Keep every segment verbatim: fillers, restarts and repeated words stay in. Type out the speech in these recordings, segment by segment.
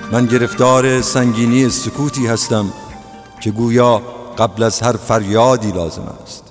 من گرفتار سنگینی سکوتی هستم که گویا قبل از هر فریادی لازم است.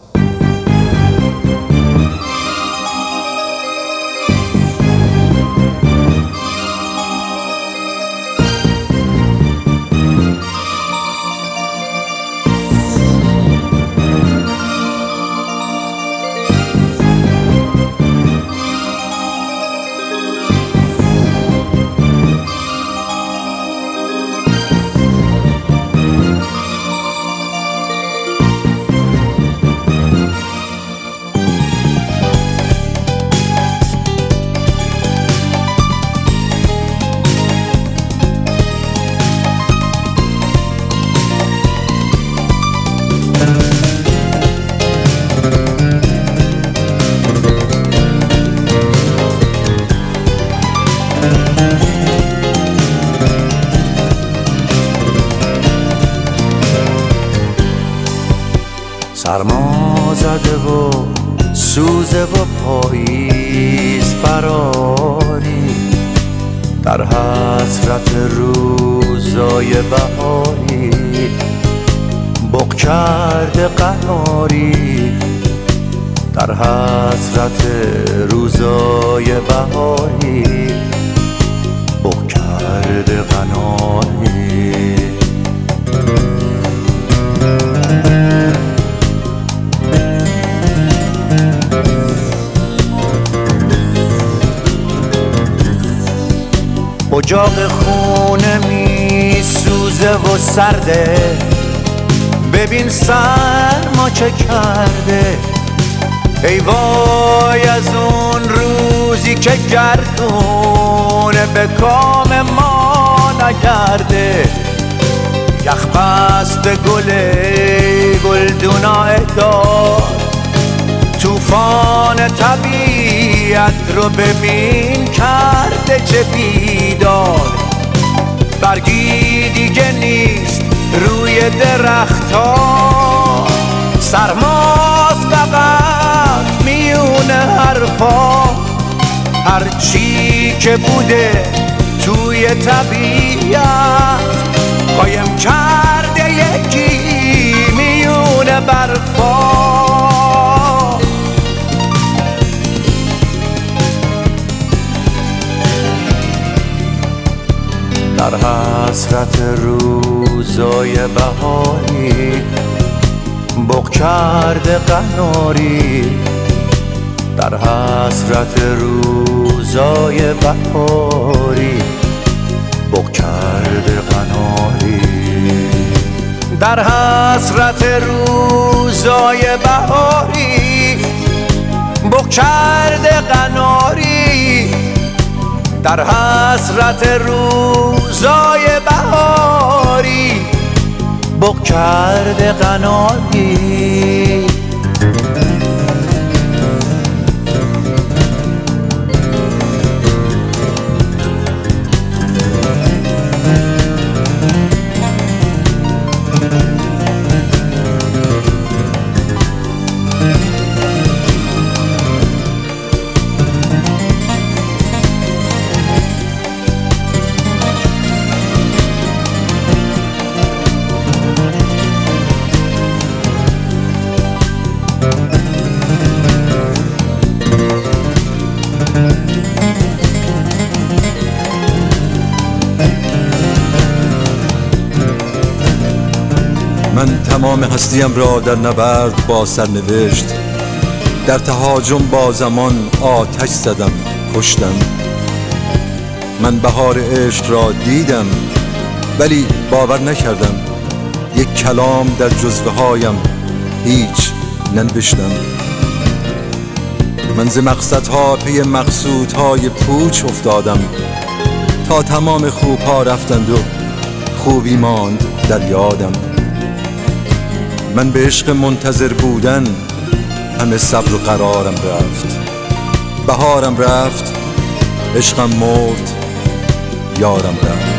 سرما زده و سوزه و پاییز فراری، در حسرت روزای بهاری بغ کرده قناری، در حسرت روزای بهاری بغ کرده قناری. اجاق خونه می سوزه و سرده، ببین سرما چه کرده. ای وای از اون روزی که گردونه به کام ما نگرده. یخ بست گل گلدونای دار، طوفان طبیعت رو ببین کرده چه بیدار. برگی دیگه نیست روی درخت‌ها، سرماست فقط میونه حرفا. هرچی که بوده توی طبیعت قایم کرده یکی میونه برفا. در حسرت روزای بهاری بغ کرده قناری، در حسرت روزای بهاری بغ کرده قناری، در حسرت روزای بهاری بغ کرده قناری، در حسرت روزای بهاری بغ کرده قناری. من تمام هستیم را در نبرد با سرنوشت، در تهاجم با زمان آتش زدم کشتم. من بهار عشق را دیدم ولی باور نکردم، یک کلام در جزوه هایم هیچ ننوشتم. من ز مقصدها پی مقصودهای پوچ افتادم، تا تمام خوبها رفتند و خوبی ماند در یادم. من به عشق منتظر بودن همه صبر و قرارم رفت، بهارم رفت، عشقم مرد، یارم رفت.